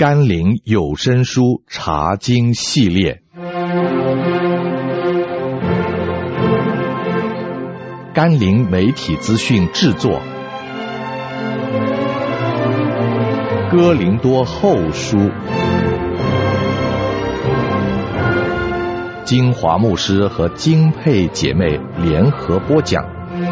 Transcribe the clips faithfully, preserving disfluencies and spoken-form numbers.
甘霖有声书查经系列。甘霖媒体资讯制作，哥林多后书，金华牧师和金佩姐妹联合播讲。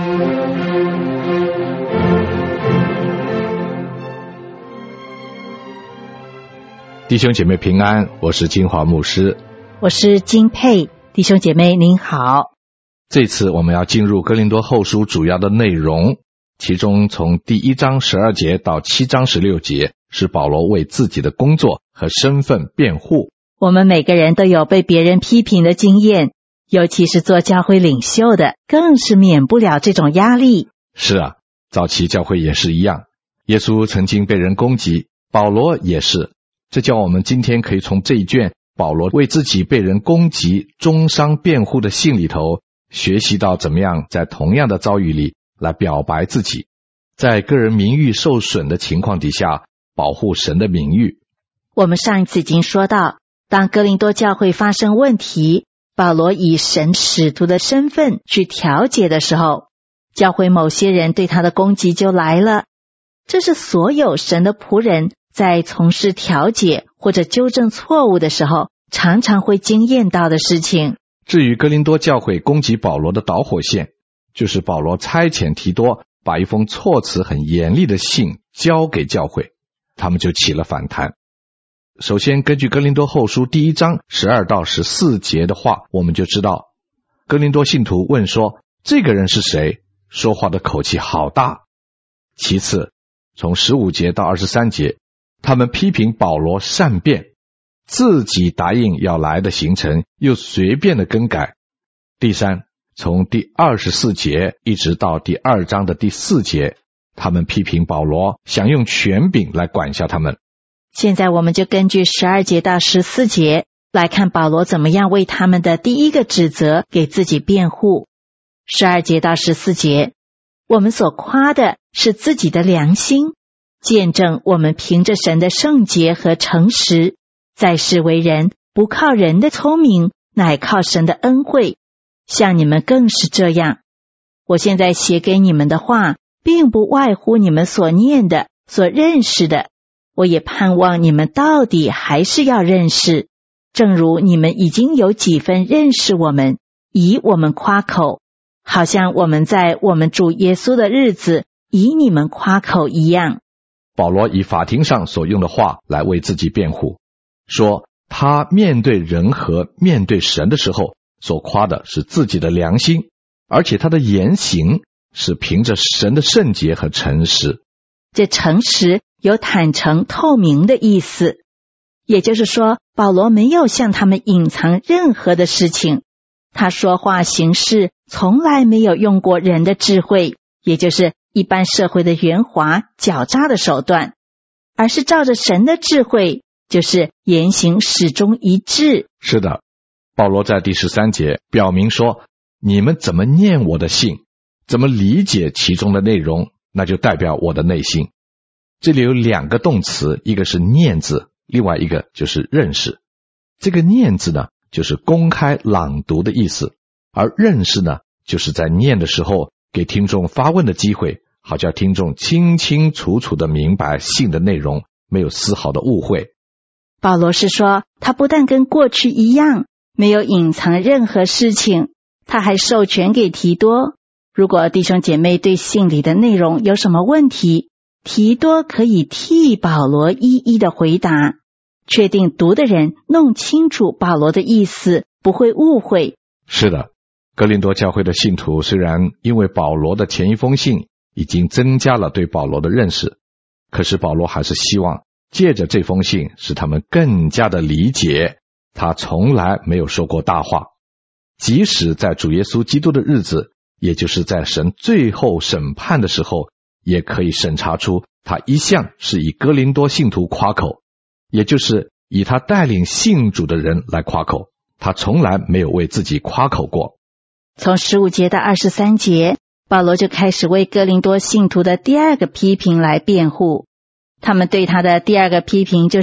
弟兄姐妹平安，我是金华牧师， 我是金佩。弟兄姐妹您好。 这次我们要进入哥林多后书主要的内容，其中从第一章十二节到七章十六节是保罗为自己的工作和身份辩护。 我们每个人都有被别人批评的经验，尤其是做教会领袖的，更是免不了这种压力。 是啊，早期教会也是一样，耶稣曾经被人攻击，保罗也是。这叫我们今天可以从这一卷保罗为自己被人攻击中伤辩护的信里头学习到怎么样在同样的遭遇里来表白自己，在个人名誉受损的情况底下保护神的名誉。 我们上一次已经说到，当哥林多教会发生问题，保罗以神使徒的身份去调解的时候，教会某些人对他的攻击就来了。这是所有神的仆人在从事调解或者纠正错误的时候常常会经验到的事情。 至于哥林多教会攻击保罗的导火线，就是保罗差遣提多把一封措辞很严厉的信交给教会，他们就起了反弹。首先根据哥林多后书第一章十二到十四节的话，我们就知道哥林多信徒问说，这个人是谁？说话的口气好大。其次从十五节到二十三节，他们批评保罗善变，自己答应要来的行程又随便的更改。第三，从第二十四节一直到第二章的第四节，他们批评保罗想用权柄来管辖他们。 现在我们就根据十二节到十四节来看保罗怎么样为他们的第一个指责给自己辩护。十二节到十四节，我们所夸的是自己的良心，见证我们凭着神的圣洁和诚实，在世为人，不靠人的聪明，乃靠神的恩惠。像你们更是这样。我现在写给你们的话，并不外乎你们所念的，所认识的。我也盼望你们到底还是要认识，正如你们已经有几分认识我们，以我们夸口，好像我们在我们主耶稣的日子以你们夸口一样。 保罗以法庭上所用的话来为自己辩护，说他面对人和面对神的时候所夸的是自己的良心，而且他的言行是凭着神的圣洁和诚实。 这诚实有坦诚透明的意思，也就是说保罗没有向他们隐藏任何的事情，他说话行事从来没有用过人的智慧，也就是一般社会的圆滑狡诈的手段，而是照着神的智慧，就是言行始终一致。 是的，保罗在第十三节表明说，你们怎么念我的信，怎么理解其中的内容，那就代表我的内心。这里有两个动词，一个是念字，另外一个就是认识。这个念字呢，就是公开朗读的意思，而认识呢，就是在念的时候给听众发问的机会，好叫听众清清楚楚地明白信的内容，没有丝毫的误会。 保罗是说，他不但跟过去一样，没有隐藏任何事情，他还授权给提多。如果弟兄姐妹对信里的内容有什么问题，提多可以替保罗一一的回答，确定读的人弄清楚保罗的意思，不会误会。 是的，哥林多教会的信徒虽然因为保罗的前一封信已经增加了对保罗的认识，可是保罗还是希望借着这封信使他们更加的理解，他从来没有说过大话。即使在主耶稣基督的日子，也就是在神最后审判的时候，也可以审查出他一向是以哥林多信徒夸口，也就是以他带领信主的人来夸口，他从来没有为自己夸口过。 从十五节到二十三节，保罗就开始为哥林多信徒的第二个批评来辩护。他们对他的第二个批评就是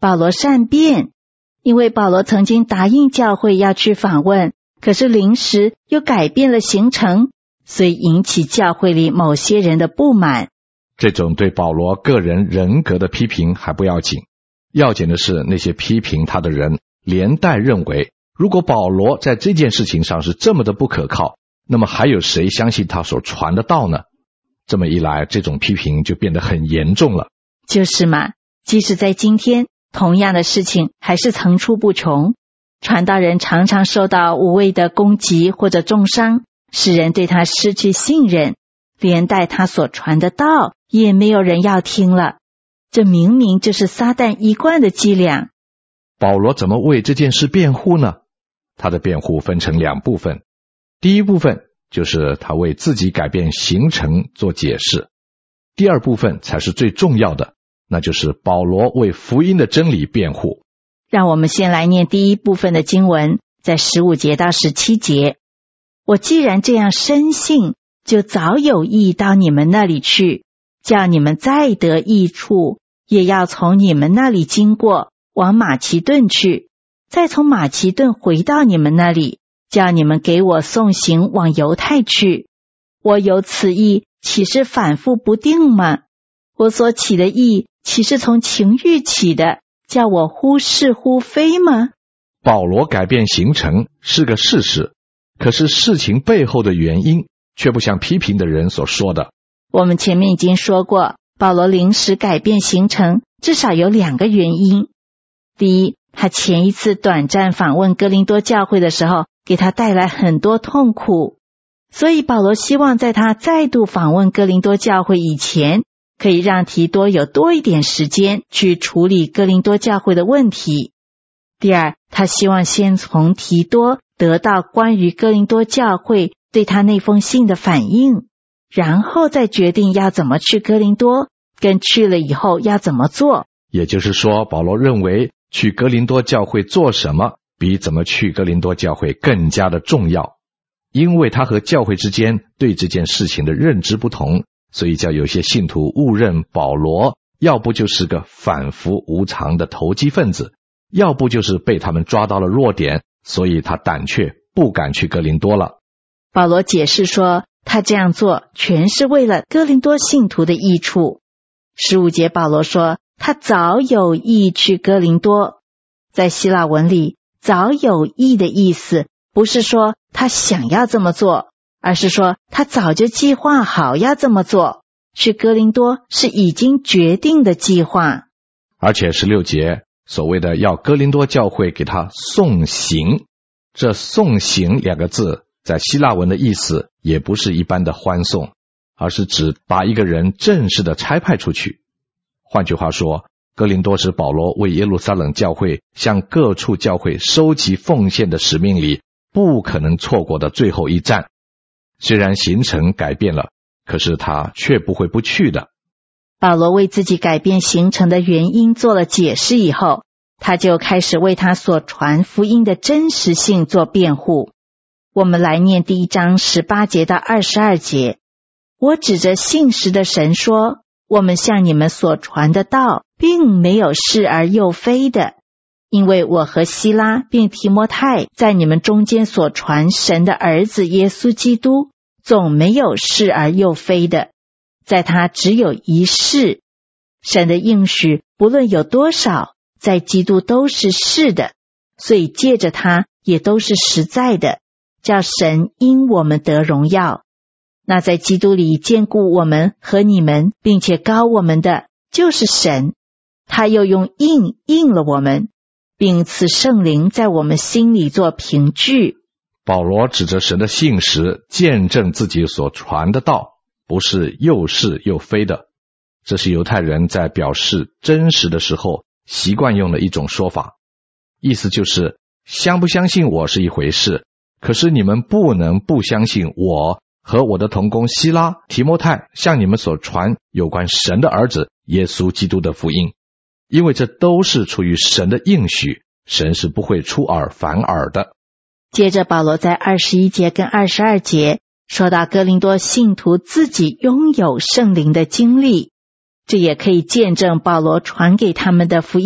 保罗善变，因为保罗曾经答应教会要去访问，可是临时又改变了行程，所以引起教会里某些人的不满。 这种对保罗个人人格的批评还不要紧，要紧的是那些批评他的人连带认为，如果保罗在这件事情上是这么的不可靠，那么还有谁相信他所传的道呢？这么一来，这种批评就变得很严重了。 就是嘛，即使在今天，同样的事情还是层出不穷。传道人常常受到无谓的攻击或者重伤，使人对他失去信任，连带他所传的道也没有人要听了。这明明就是撒旦一贯的伎俩。 保罗怎么为这件事辩护呢？他的辩护分成两部分。第一部分就是他为自己改变行程做解释，第二部分才是最重要的，那就是保罗为福音的真理辩护。 让我们先来念第一部分的经文，在十五节到十七节。我既然这样深信，就早有意到你们那里去，叫你们再得益处，也要从你们那里经过，往马其顿去，再从马其顿回到你们那里，叫你们给我送行往犹太去。我有此意，岂是反复不定吗？我所起的意，岂是从情欲起的，叫我忽是忽非吗？ 保罗改变行程是个事实，可是事情背后的原因却不像批评的人所说的。 我们前面已经说过，保罗临时改变行程至少有两个原因。第一，他前一次短暂访问哥林多教会的时候，给他带来很多痛苦，所以保罗希望在他再度访问哥林多教会以前，可以让提多有多一点时间去处理哥林多教会的问题。第二，他希望先从提多得到关于哥林多教会对他那封信的反应，然后再决定要怎么去哥林多，跟去了以后要怎么做。 也就是说，保罗认为去哥林多教会做什么比怎么去哥林多教会更加的重要，因为他和教会之间对这件事情的认知不同，所以叫有些信徒误认保罗要不就是个反复无常的投机分子，要不就是被他们抓到了弱点，所以他胆怯不敢去哥林多了。 保罗解释说，他这样做全是为了哥林多信徒的益处。十五节保罗说，他早有意去哥林多。在希腊文里，早有意的意思不是说他想要这么做，而是说他早就计划好要这么做。去哥林多是已经决定的计划。 而且十六节所谓的要哥林多教会给他送行，这送行两个字在希腊文的意思也不是一般的欢送，而是指把一个人正式的差派出去。换句话说，哥林多是保罗为耶路撒冷教会向各处教会收集奉献的使命里不可能错过的最后一站。虽然行程改变了，可是他却不会不去的。 保罗为自己改变行程的原因做了解释以后，他就开始为他所传福音的真实性做辩护。我们来念第一章十八节到二十二节。我指着信实的神说，我们向你们所传的道并没有是而又非的，因为我和希拉并提摩太在你们中间所传神的儿子耶稣基督，总没有是而又非的，在他只有一是。神的应许不论有多少，在基督都是是的，所以借着他也都是实在的，叫神因我们得荣耀。那在基督里眷顾我们和你们，并且膏我们的，就是神。他又用印印了我们，并赐圣灵在我们心里做凭据。 保罗指着神的信实，见证自己所传的道不是又是又非的。这是犹太人在表示真实的时候习惯用的一种说法，意思就是相不相信我是一回事，可是你们不能不相信我和我的同工希拉、提摩太向你们所传有关神的儿子耶稣基督的福音，因为这都是出于神的应许，神是不会出尔反尔的。 接着保罗在二十一节跟二十二节说到哥林多信徒自己拥有圣灵的经历，这也可以见证保罗传给他们的福音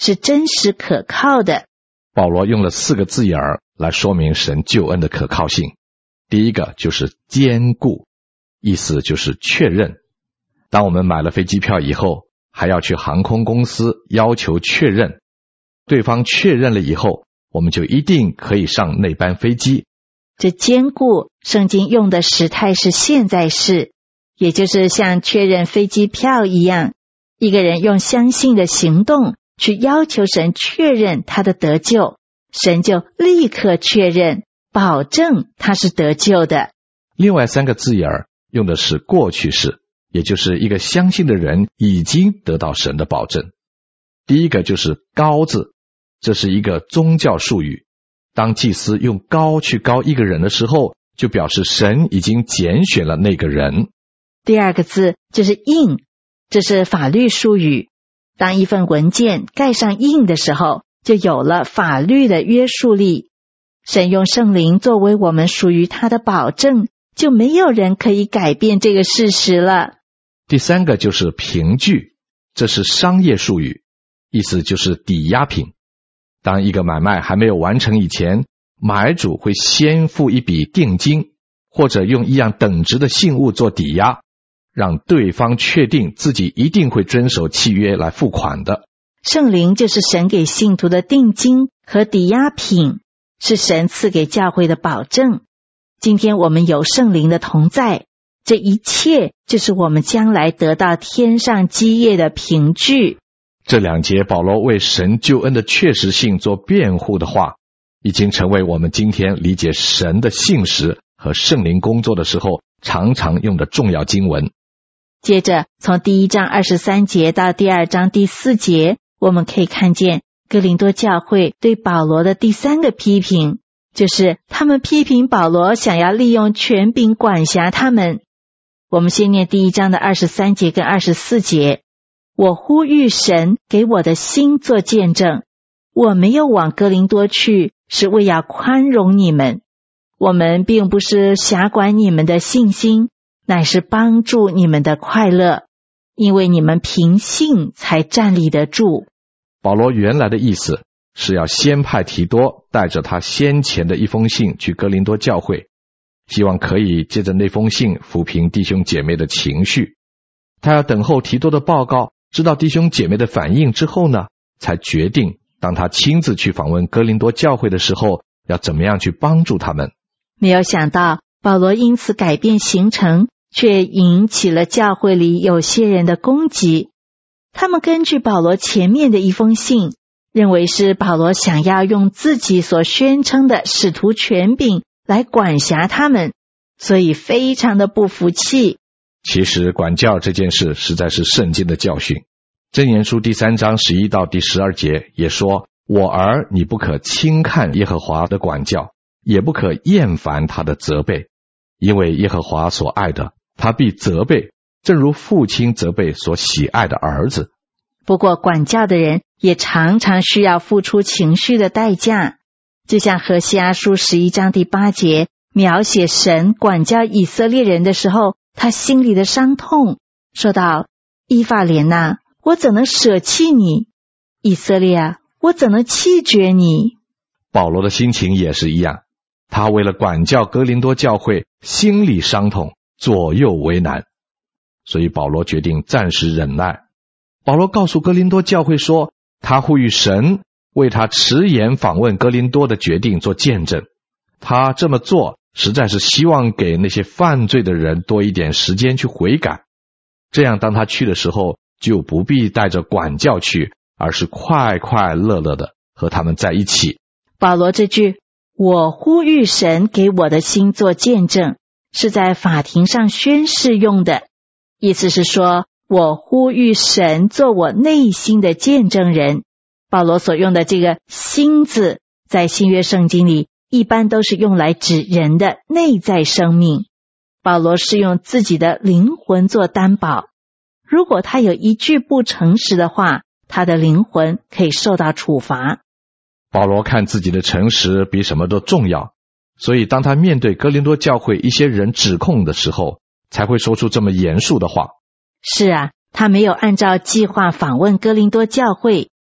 是真实可靠的。 保罗用了四个字眼儿来说明神救恩的可靠性。第一个就是坚固，意思就是确认。当我们买了飞机票以后，还要去航空公司要求确认，对方确认了以后，我们就一定可以上那班飞机。 这坚固，圣经用的时态是现在式，也就是像确认飞机票一样，一个人用相信的行动去要求神确认他的得救，神就立刻确认，保证他是得救的。 另外三个字眼儿用的是过去式，也就是一个相信的人已经得到神的保证。第一个就是膏字，这是一个宗教术语，当祭司用膏去膏一个人的时候，就表示神已经拣选了那个人。 第二个字就是印，这是法律术语，当一份文件盖上印的时候，就有了法律的约束力。神用圣灵作为我们属于他的保证，就没有人可以改变这个事实了。 第三个就是凭据，这是商业术语，意思就是抵押品。当一个买卖还没有完成以前，买主会先付一笔定金，或者用一样等值的信物做抵押，让对方确定自己一定会遵守契约来付款的。 圣灵就是神给信徒的定金和抵押品，是神赐给教会的保证。今天我们有圣灵的同在，这一切就是我们将来得到天上基业的凭据。 这两节保罗为神救恩的确实性做辩护的话，已经成为我们今天理解神的信实和圣灵工作的时候常常用的重要经文。 接着从第一章二十三节到第二章第四节，我们可以看见哥林多教会对保罗的第三个批评，就是他们批评保罗想要利用权柄管辖他们。我们先念第一章的二十三节跟二十四节。我呼吁神给我的心做见证，我没有往哥林多去，是为要宽容你们。我们并不是辖管你们的信心，乃是帮助你们的快乐，因为你们凭信才站立得住。 保罗原来的意思是要先派提多带着他先前的一封信去哥林多教会，希望可以借着那封信抚平弟兄姐妹的情绪。他要等候提多的报告，知道弟兄姐妹的反应之后呢，才决定当他亲自去访问哥林多教会的时候，要怎么样去帮助他们。 没有想到保罗因此改变行程，却引起了教会里有些人的攻击。他们根据保罗前面的一封信，认为是保罗想要用自己所宣称的使徒权柄来管辖他们，所以非常的不服气。 其实管教这件事实在是圣经的教训。箴言书第三章十一到第十二节也说，我儿，你不可轻看耶和华的管教，也不可厌烦他的责备，因为耶和华所爱的，他必责备，正如父亲责备所喜爱的儿子。 不过管教的人也常常需要付出情绪的代价，就像何西阿书十一章第八节描写神管教以色列人的时候，他心里的伤痛，说道，以法莲啊，我怎能舍弃你？以色列啊，我怎能弃绝你？ 保罗的心情也是一样，他为了管教哥林多教会，心里伤痛，左右为难，所以保罗决定暂时忍耐。保罗告诉哥林多教会说，他呼吁神为他迟延访问哥林多的决定做见证。他这么做实在是希望给那些犯罪的人多一点时间去悔改，这样当他去的时候，就不必带着管教去，而是快快乐乐的和他们在一起。 保罗这句我呼吁神给我的心做见证，是在法庭上宣誓用的，意思是说，我呼吁神做我内心的见证人。保罗所用的这个心字，在新约圣经里一般都是用来指人的内在生命。保罗是用自己的灵魂做担保，如果他有一句不诚实的话，他的灵魂可以受到处罚。 保罗看自己的诚实比什么都重要，所以当他面对哥林多教会一些人指控的时候，才会说出这么严肃的话。 是啊，他没有按照计划访问哥林多教会，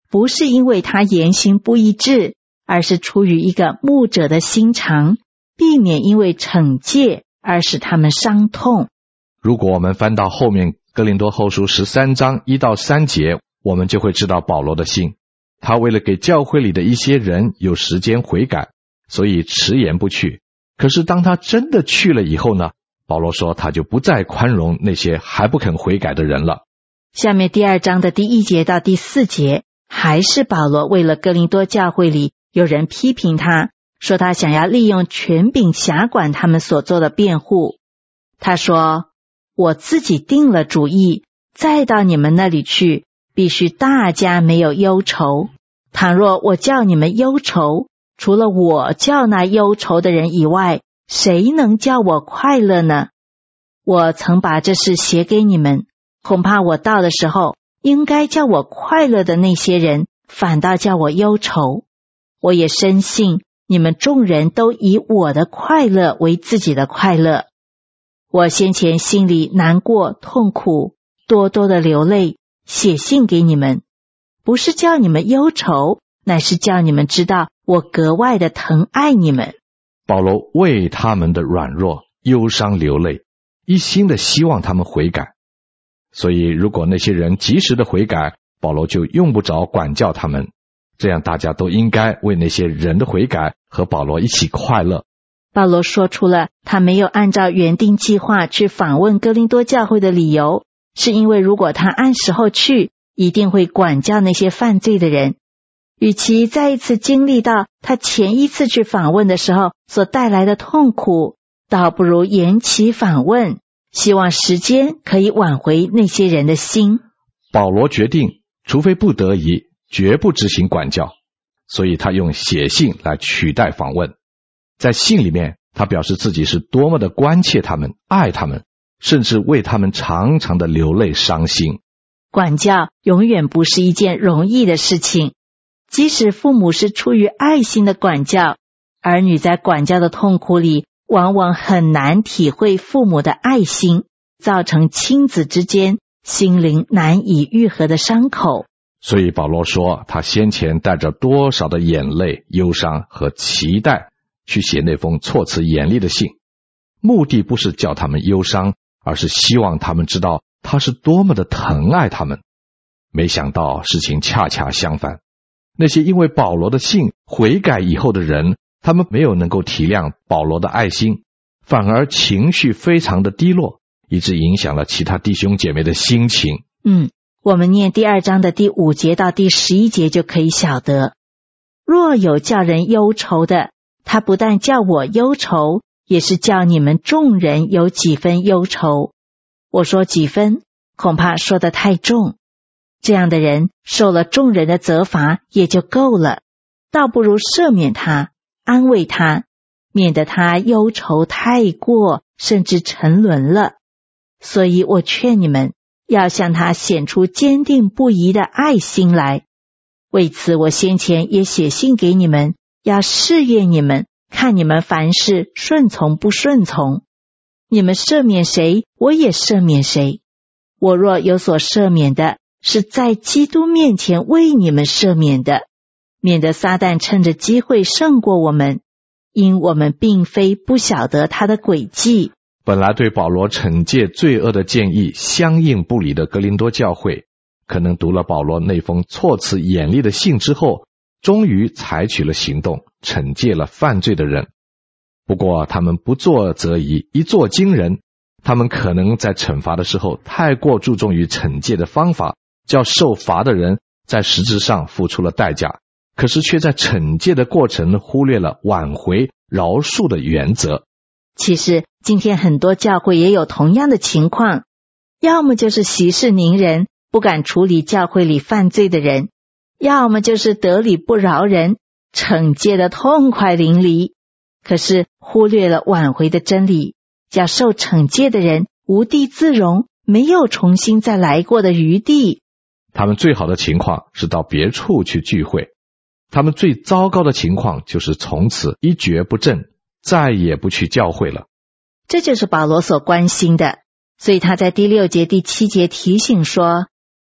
不是因为他言行不一致，而是出于一个牧者的心肠，避免因为惩戒而使他们伤痛。 如果我们翻到后面哥林多后书十三章一到三节，我们就会知道保罗的心。他为了给教会里的一些人有时间悔改，所以迟延不去。可是当他真的去了以后呢，保罗说他就不再宽容那些还不肯悔改的人了。 下面第二章的第一节到第四节，还是保罗为了哥林多教会里有人批评他，说他想要利用权柄辖管他们所做的辩护。他说，我自己定了主意，再到你们那里去，必须大家没有忧愁。倘若我叫你们忧愁，除了我叫那忧愁的人以外，谁能叫我快乐呢？我曾把这事写给你们，恐怕我到的时候，应该叫我快乐的那些人，反倒叫我忧愁。我也深信你们众人都以我的快乐为自己的快乐。我先前心里难过痛苦，多多的流泪，写信给你们，不是叫你们忧愁，乃是叫你们知道我格外的疼爱你们。 保罗为他们的软弱忧伤流泪，一心的希望他们悔改。所以如果那些人及时的悔改，保罗就用不着管教他们，这样大家都应该为那些人的悔改和保罗一起快乐。 保罗说出了他没有按照原定计划去访问哥林多教会的理由，是因为如果他按时候去，一定会管教那些犯罪的人。与其再一次经历到他前一次去访问的时候所带来的痛苦，倒不如延期访问，希望时间可以挽回那些人的心。 保罗决定，除非不得已，绝不执行管教，所以他用写信来取代访问。在信里面，他表示自己是多么的关切他们，爱他们，甚至为他们常常的流泪伤心。 管教永远不是一件容易的事情，即使父母是出于爱心的管教，儿女在管教的痛苦里，往往很难体会父母的爱心，造成亲子之间心灵难以愈合的伤口。 所以保罗说，他先前带着多少的眼泪、忧伤和期待去写那封措辞严厉的信，目的不是叫他们忧伤，而是希望他们知道他是多么的疼爱他们。没想到事情恰恰相反，那些因为保罗的信悔改以后的人，他们没有能够体谅保罗的爱心，反而情绪非常的低落，以致影响了其他弟兄姐妹的心情。 嗯，我们念第二章的第五节到第十一节就可以晓得，若有叫人忧愁的，他不但叫我忧愁，也是叫你们众人有几分忧愁。我说几分，恐怕说得太重。这样的人受了众人的责罚也就够了，倒不如赦免他，安慰他，免得他忧愁太过，甚至沉沦了。所以我劝你们，要向他显出坚定不移的爱心来。为此我先前也写信给你们，要试验你们，看你们凡事顺从不顺从。你们赦免谁，我也赦免谁。我若有所赦免的，是在基督面前为你们赦免的，免得撒旦趁着机会胜过我们，因我们并非不晓得他的诡计。 本来对保罗惩戒罪恶的建议相应不理的哥林多教会，可能读了保罗那封措辞严厉的信之后，终于采取了行动，惩戒了犯罪的人。不过他们不做则已，一做惊人。他们可能在惩罚的时候太过注重于惩戒的方法，叫受罚的人在实质上付出了代价，可是却在惩戒的过程忽略了挽回饶恕的原则。 其实今天很多教会也有同样的情况，要么就是息事宁人，不敢处理教会里犯罪的人，要么就是得理不饶人，惩戒的痛快淋漓，可是忽略了挽回的真理，叫受惩戒的人无地自容，没有重新再来过的余地。 他们最好的情况是到别处去聚会，他们最糟糕的情况就是从此一蹶不振，再也不去教会了。 这就是保罗所关心的，所以他在第六节第七节提醒说，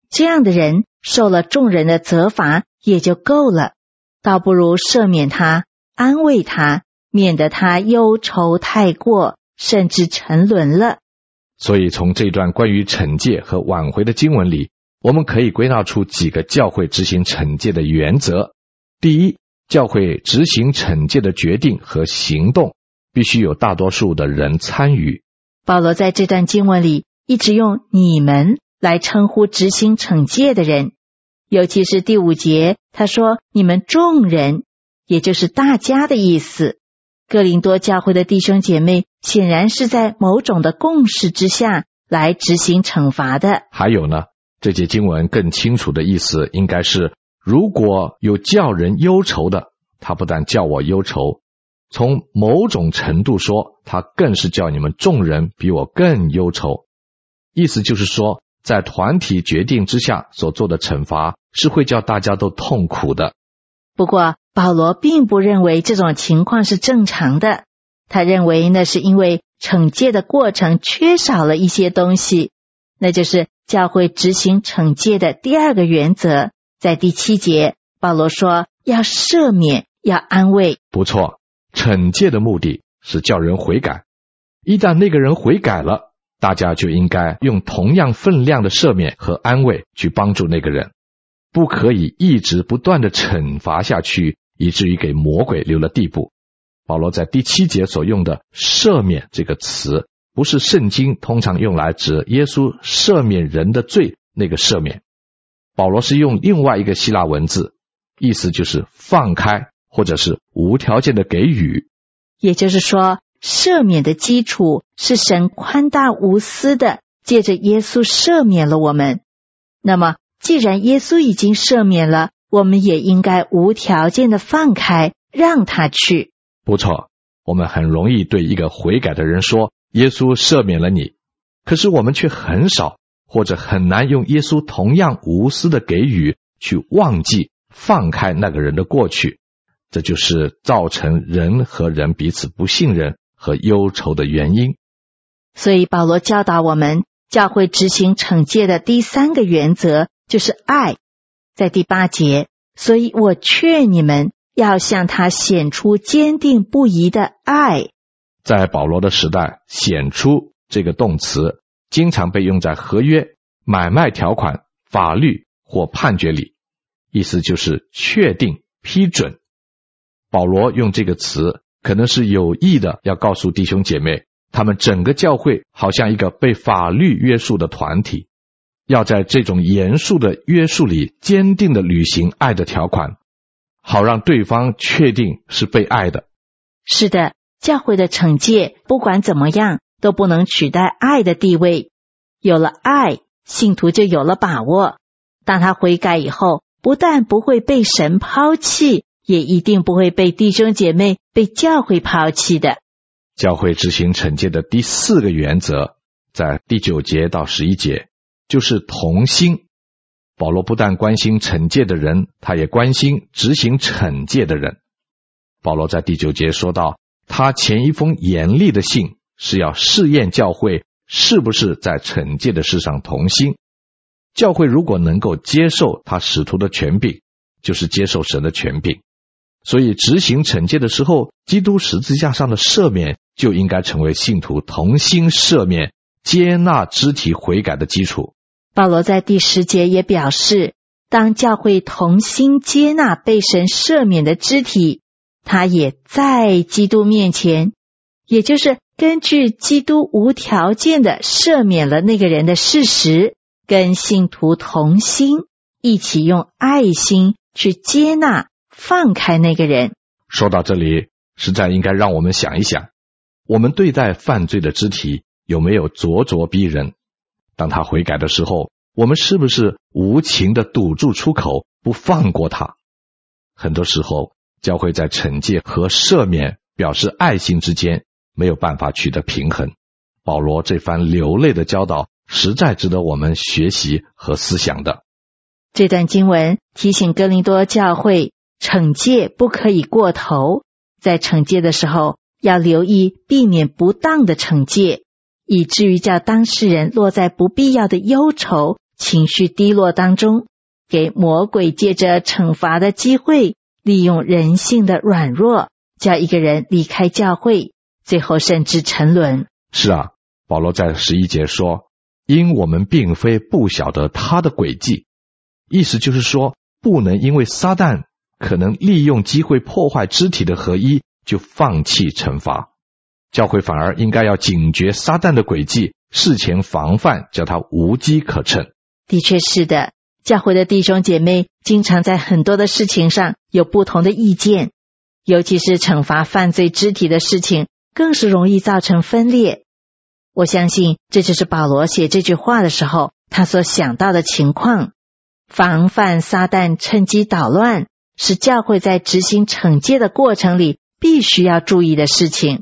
这样的人受了众人的责罚也就够了，倒不如赦免他，安慰他，免得他忧愁太过，甚至沉沦了。 所以从这段关于惩戒和挽回的经文里，我们可以归纳出几个教会执行惩戒的原则。第一，教会执行惩戒的决定和行动必须有大多数的人参与。 保罗在这段经文里一直用你们来称呼执行惩戒的人，尤其是第五节，他说你们众人，也就是大家的意思。哥林多教会的弟兄姐妹显然是在某种的共识之下来执行惩罚的。 还有呢，这节经文更清楚的意思应该是，如果有叫人忧愁的，他不但叫我忧愁，从某种程度说，他更是叫你们众人比我更忧愁。意思就是说，在团体决定之下所做的惩罚是会叫大家都痛苦的。 不过保罗并不认为这种情况是正常的，他认为那是因为惩戒的过程缺少了一些东西，那就是教会执行惩戒的第二个原则。在第七节，保罗说要赦免，要安慰。 不错，惩戒的目的是叫人悔改，一旦那个人悔改了，大家就应该用同样分量的赦免和安慰去帮助那个人，不可以一直不断的惩罚下去，以至于给魔鬼留了地步。保罗在第七节所用的赦免这个词，不是圣经通常用来指耶稣赦免人的罪那个赦免，保罗是用另外一个希腊文字，意思就是放开或者是无条件的给予。 也就是说，赦免的基础是神宽大无私的借着耶稣赦免了我们。那么既然耶稣已经赦免了，我们也应该无条件的放开，让他去。 不错，我们很容易对一个悔改的人说耶稣赦免了你，可是我们却很少或者很难用耶稣同样无私的给予去忘记放开那个人的过去，这就是造成人和人彼此不信任和忧愁的原因。 所以保罗教导我们，教会执行惩戒的第三个原则就是爱。在第八节，所以我劝你们要向他显出坚定不移的爱。 在保罗的时代，显出这个动词经常被用在合约、买卖条款、法律或判决里，意思就是确定、批准。保罗用这个词可能是有意的要告诉弟兄姐妹，他们整个教会好像一个被法律约束的团体，要在这种严肃的约束里坚定的履行爱的条款，好让对方确定是被爱的。 是的，教会的惩戒不管怎么样都不能取代爱的地位。有了爱，信徒就有了把握，当他悔改以后，不但不会被神抛弃，也一定不会被弟兄姐妹、被教会抛弃的。 教会执行惩戒的第四个原则，在第九节到十一节，就是同心。保罗不但关心惩戒的人，他也关心执行惩戒的人。保罗在第九节说到，他前一封严厉的信是要试验教会是不是在惩戒的事上同心。教会如果能够接受他使徒的权柄，就是接受神的权柄。所以执行惩戒的时候，基督十字架上的赦免就应该成为信徒同心赦免、接纳肢体悔改的基础。 保罗在第十节也表示，当教会同心接纳被神赦免的肢体，他也在基督面前，也就是根据基督无条件的赦免了那个人的事实，跟信徒同心，一起用爱心去接纳放开那个人。 说到这里，实在应该让我们想一想，我们对待犯罪的肢体有没有咄咄逼人？当他悔改的时候，我们是不是无情地堵住出口，不放过他？很多时候，教会在惩戒和赦免表示爱心之间没有办法取得平衡。保罗这番流泪的教导实在值得我们学习和思想的。 这段经文提醒哥林多教会，惩戒不可以过头，在惩戒的时候要留意避免不当的惩戒，以至于叫当事人落在不必要的忧愁、 情绪低落当中，给魔鬼借着惩罚的机会，利用人性的软弱，叫一个人离开教会，最后甚至沉沦。 是啊，保罗在十一节说，因我们并非不晓得他的诡计，意思就是说，不能因为撒旦可能利用机会破坏肢体的合一，就放弃惩罚。教会反而应该要警觉撒旦的诡计，事前防范，叫他无机可乘。 的确是的，教会的弟兄姐妹经常在很多的事情上有不同的意见，尤其是惩罚犯罪肢体的事情，更是容易造成分裂。我相信这就是保罗写这句话的时候他所想到的情况。防范撒旦趁机捣乱，是教会在执行惩戒的过程里必须要注意的事情。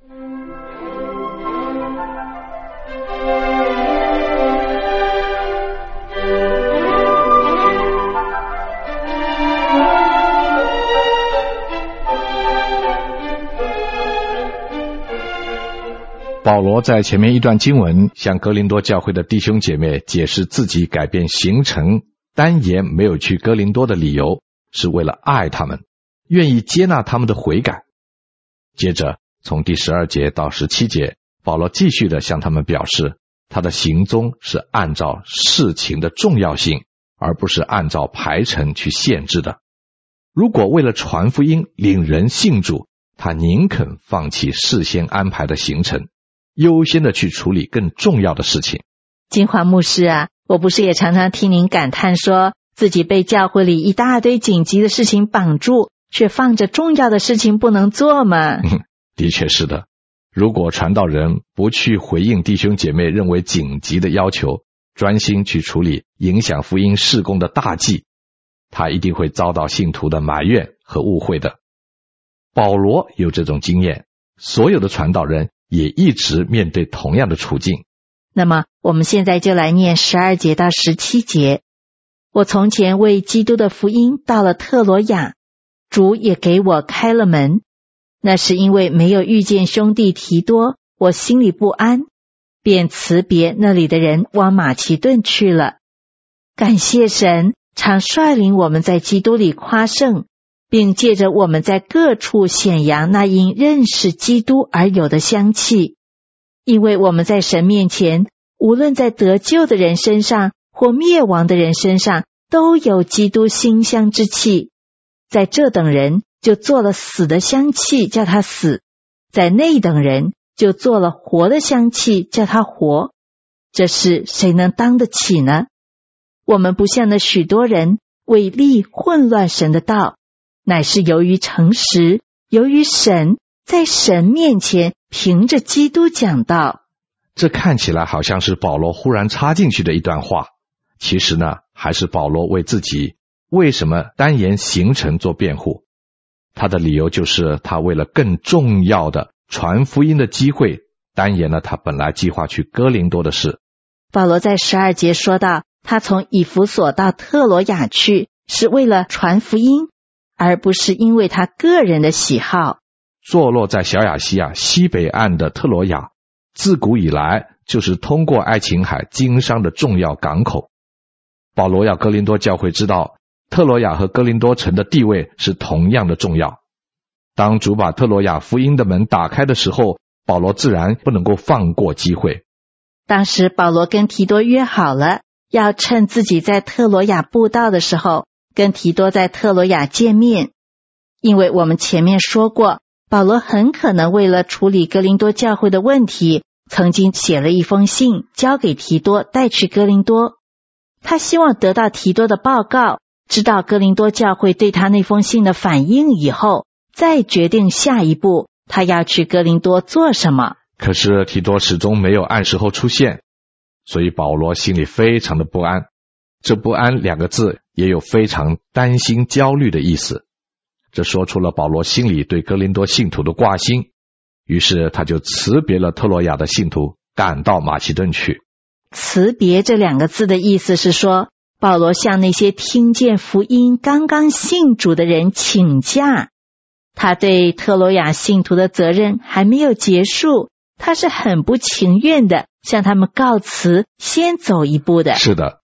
保罗在前面一段经文向哥林多教会的弟兄姐妹解释自己改变行程单言没有去哥林多的理由，是为了爱他们，愿意接纳他们的悔改。接着从第十二节到十七节，保罗继续的向他们表示，他的行踪是按照事情的重要性，而不是按照排程去限制的。如果为了传福音领人信主，他宁肯放弃事先安排的行程，优先的去处理更重要的事情。 金华牧师啊，我不是也常常听您感叹说，自己被教会里一大堆紧急的事情绑住，却放着重要的事情不能做吗？ 嗯，的确是的。如果传道人不去回应弟兄姐妹认为紧急的要求，专心去处理影响福音事工的大计，他一定会遭到信徒的埋怨和误会的。保罗有这种经验，所有的传道人也一直面对同样的处境。 那么我们现在就来念十二节到十七节。我从前为基督的福音到了特罗亚，主也给我开了门。那是因为没有遇见兄弟提多，我心里不安，便辞别那里的人，往马其顿去了。感谢神，常率领我们在基督里夸胜，并借着我们在各处显扬那因认识基督而有的香气。因为我们在神面前，无论在得救的人身上或灭亡的人身上，都有基督馨香之气。在这等人就做了死的香气，叫他死；在那等人就做了活的香气，叫他活。这事谁能当得起呢？我们不像那许多人为利混乱神的道，乃是由于诚实，由于神，在神面前凭着基督讲道。 这看起来好像是保罗忽然插进去的一段话，其实呢，还是保罗为自己为什么单言行程做辩护。他的理由就是他为了更重要的传福音的机会，单言了他本来计划去哥林多的事。 保罗在十二节说到，他从以弗所到特罗亚去，是为了传福音，而不是因为他个人的喜好。 坐落在小亚细亚西北岸的特罗亚，自古以来就是通过爱琴海经商的重要港口。保罗要哥林多教会知道，特罗亚和哥林多城的地位是同样的重要。当主把特罗亚福音的门打开的时候，保罗自然不能够放过机会。 当时保罗跟提多约好了，要趁自己在特罗亚布道的时候，跟提多在特罗亚见面。因为我们前面说过，保罗很可能为了处理哥林多教会的问题，曾经写了一封信交给提多带去哥林多。他希望得到提多的报告，知道哥林多教会对他那封信的反应以后，再决定下一步他要去哥林多做什么。 可是提多始终没有按时候出现，所以保罗心里非常的不安。这不安两个字也有非常担心焦虑的意思，这说出了保罗心里对哥林多信徒的挂心。于是他就辞别了特罗亚的信徒，赶到马其顿去。 辞别这两个字的意思是说，保罗向那些听见福音刚刚信主的人请假，他对特罗亚信徒的责任还没有结束，他是很不情愿的向他们告辞，先走一步的。 是的，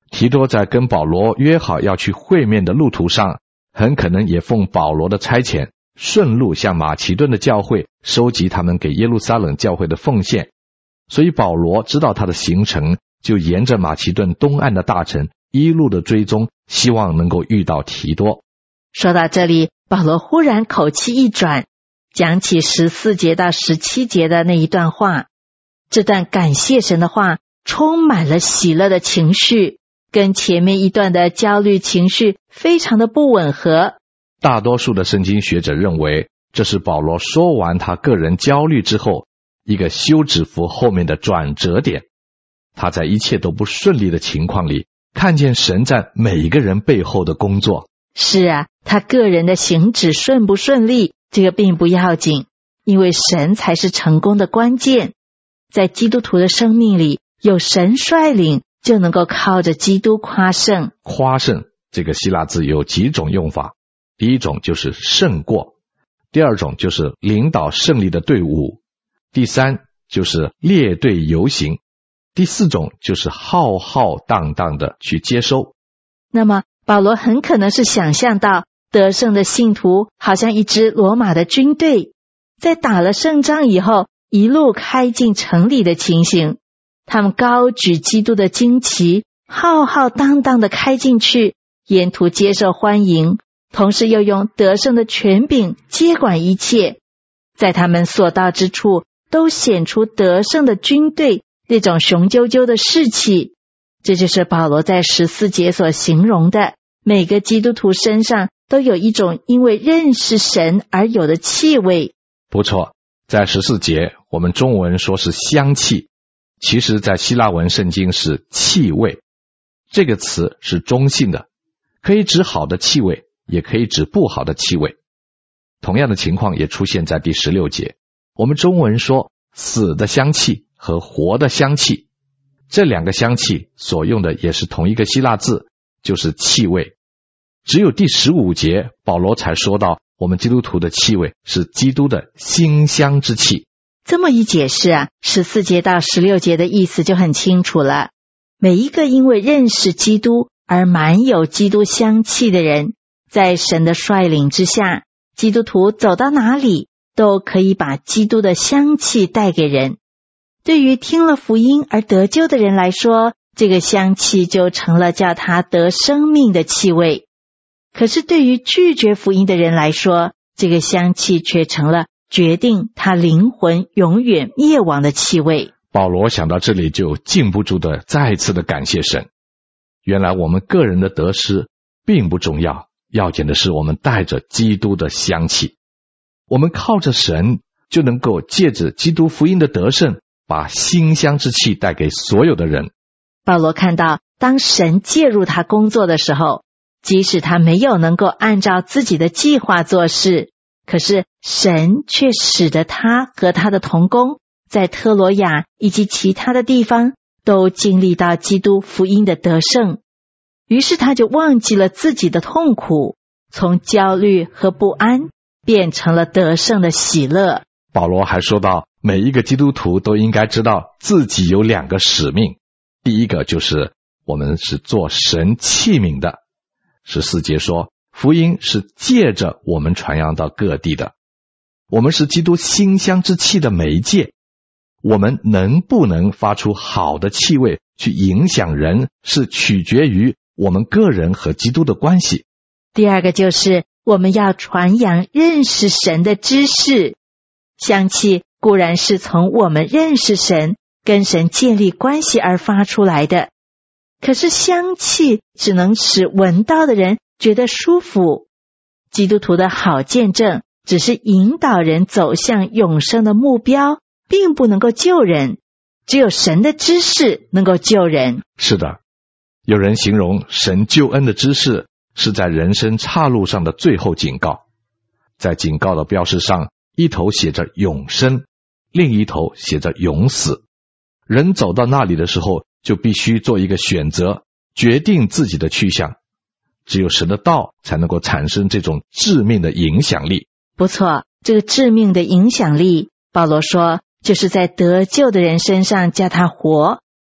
提多在跟保罗约好要去会面的路途上，很可能也奉保罗的差遣，顺路向马其顿的教会收集他们给耶路撒冷教会的奉献。所以保罗知道他的行程，就沿着马其顿东岸的大城一路的追踪，希望能够遇到提多。 说到这里，保罗忽然口气一转，讲起十四节到十七节的那一段话。这段感谢神的话充满了喜乐的情绪，跟前面一段的焦虑情绪非常的不吻合。 大多数的圣经学者认为，这是保罗说完他个人焦虑之后，一个休止符后面的转折点。他在一切都不顺利的情况里，看见神在每一个人背后的工作。 是啊，他个人的行止顺不顺利，这个并不要紧，因为神才是成功的关键。在基督徒的生命里，有神率领，就能够靠着基督夸胜。 夸胜这个希腊字有几种用法，第一种就是胜过，第二种就是领导胜利的队伍，第三就是列队游行，第四种就是浩浩荡荡的去接收。 那么保罗很可能是想象到得胜的信徒好像一支罗马的军队，在打了胜仗以后一路开进城里的情形。他们高举基督的旌旗，浩浩荡荡的开进去，沿途接受欢迎，同时又用得胜的权柄接管一切。在他们所到之处，都显出得胜的军队那种雄赳赳的士气。这就是保罗在十四节所形容的，每个基督徒身上都有一种因为认识神而有的气味。 不错，在十四节我们中文说是香气，其实在希腊文圣经是气味。这个词是中性的，可以指好的气味，也可以指不好的气味。同样的情况也出现在第十六节，我们中文说死的香气和活的香气，这两个香气所用的也是同一个希腊字，就是气味。只有第十五节保罗才说到我们基督徒的气味是基督的馨香之气。 这么一解释啊，十四节到十六节的意思就很清楚了。每一个因为认识基督而满有基督香气的人，在神的率领之下，基督徒走到哪里都可以把基督的香气带给人。对于听了福音而得救的人来说，这个香气就成了叫他得生命的气味。可是对于拒绝福音的人来说，这个香气却成了决定他灵魂永远灭亡的气味。 保罗想到这里就禁不住的再次的感谢神。原来我们个人的得失并不重要，要紧的是我们带着基督的香气。我们靠着神就能够借着基督福音的得胜，把馨香之气带给所有的人。 保罗看到，当神介入他工作的时候，即使他没有能够按照自己的计划做事，可是神却使得他和他的同工在特罗亚以及其他的地方都经历到基督福音的得胜。于是他就忘记了自己的痛苦，从焦虑和不安变成了得胜的喜乐。 保罗还说到，每一个基督徒都应该知道自己有两个使命。第一个就是我们是做神器皿的。十四节说，福音是借着我们传扬到各地的，我们是基督馨香之气的媒介。我们能不能发出好的气味去影响人，是取决于我们个人和基督的关系。 第二个就是我们要传扬认识神的知识。香气固然是从我们认识神，跟神建立关系而发出来的，可是香气只能使闻到的人觉得舒服。基督徒的好见证只是引导人走向永生的目标，并不能够救人，只有神的知识能够救人。 是的，有人形容神救恩的知识是在人生岔路上的最后警告。在警告的标识上，一头写着永生，另一头写着永死。人走到那里的时候，就必须做一个选择，决定自己的去向。只有神的道才能够产生这种致命的影响力。 不错，这个致命的影响力，保罗说就是在得救的人身上叫他活，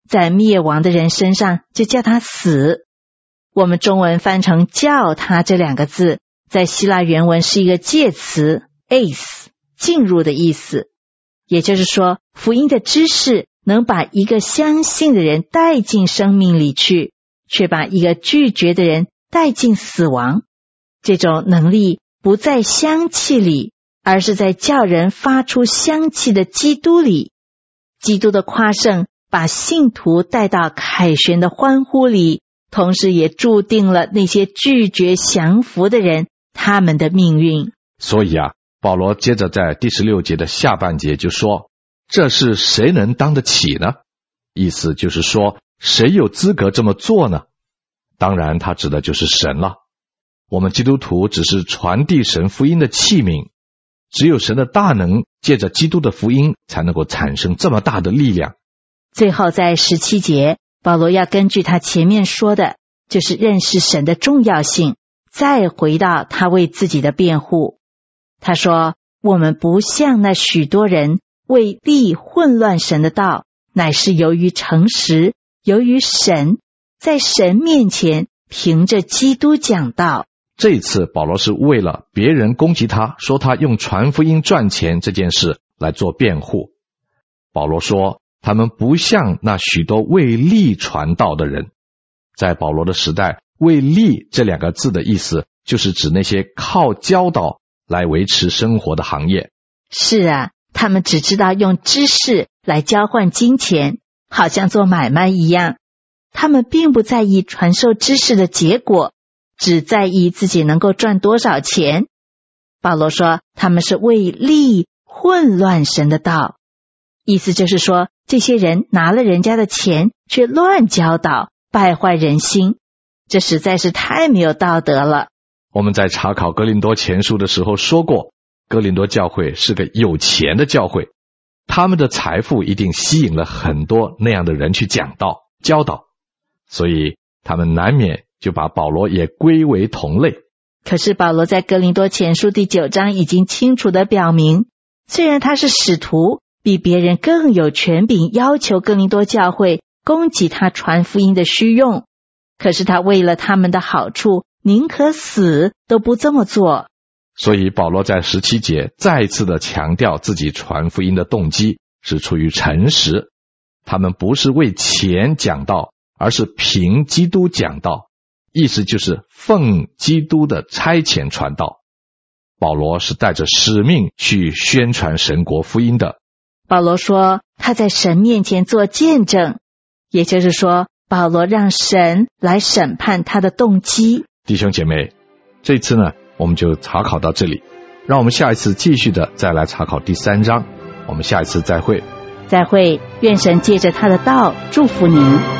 在灭亡的人身上就叫他死。我们中文翻成叫他这两个字，在希腊原文是一个介词 eis， 进入的意思。也就是说，福音的知识能把一个相信的人带进生命里去，却把一个拒绝的人带进死亡。这种能力不在香气里，而是在叫人发出香气的基督里。基督的夸胜把信徒带到凯旋的欢呼里，同时也注定了那些拒绝降服的人他们的命运。 所以啊，保罗接着在第十六节的下半节就说，这是谁能当得起呢？意思就是说，谁有资格这么做呢？当然他指的就是神了。我们基督徒只是传递神福音的器皿，只有神的大能借着基督的福音才能够产生这么大的力量。 最后在十七节，保罗要根据他前面说的，就是认识神的重要性，再回到他为自己的辩护。他说，我们不像那许多人为利混乱神的道，乃是由于诚实，由于神，在神面前凭着基督讲道。 这一次保罗是为了别人攻击他，说他用传福音赚钱这件事来做辩护。保罗说，他们不像那许多为利传道的人。在保罗的时代，为利这两个字的意思就是指那些靠教导来维持生活的行业。 是啊，他们只知道用知识来交换金钱，好像做买卖一样。他们并不在意传授知识的结果，只在意自己能够赚多少钱。保罗说，他们是为利混乱神的道，意思就是说，这些人拿了人家的钱，却乱教导，败坏人心，这实在是太没有道德了。 我们在查考哥林多前书的时候说过，哥林多教会是个有钱的教会，他们的财富一定吸引了很多那样的人去讲道教导，所以他们难免就把保罗也归为同类。 可是保罗在哥林多前书第九章已经清楚地表明，虽然他是使徒，比别人更有权柄要求哥林多教会供给他传福音的需用，可是他为了他们的好处，宁可死都不这么做。 所以保罗在十七节再次的强调自己传福音的动机是出于诚实，他们不是为钱讲道，而是凭基督讲道，意思就是奉基督的差遣传道。保罗是带着使命去宣传神国福音的。 保罗说，他在神面前做见证，也就是说，保罗让神来审判他的动机。 弟兄姐妹，这次呢，我们就查考到这里，让我们下一次继续的再来查考第三章。我们下一次再会。 再会，愿神借着他的道祝福您。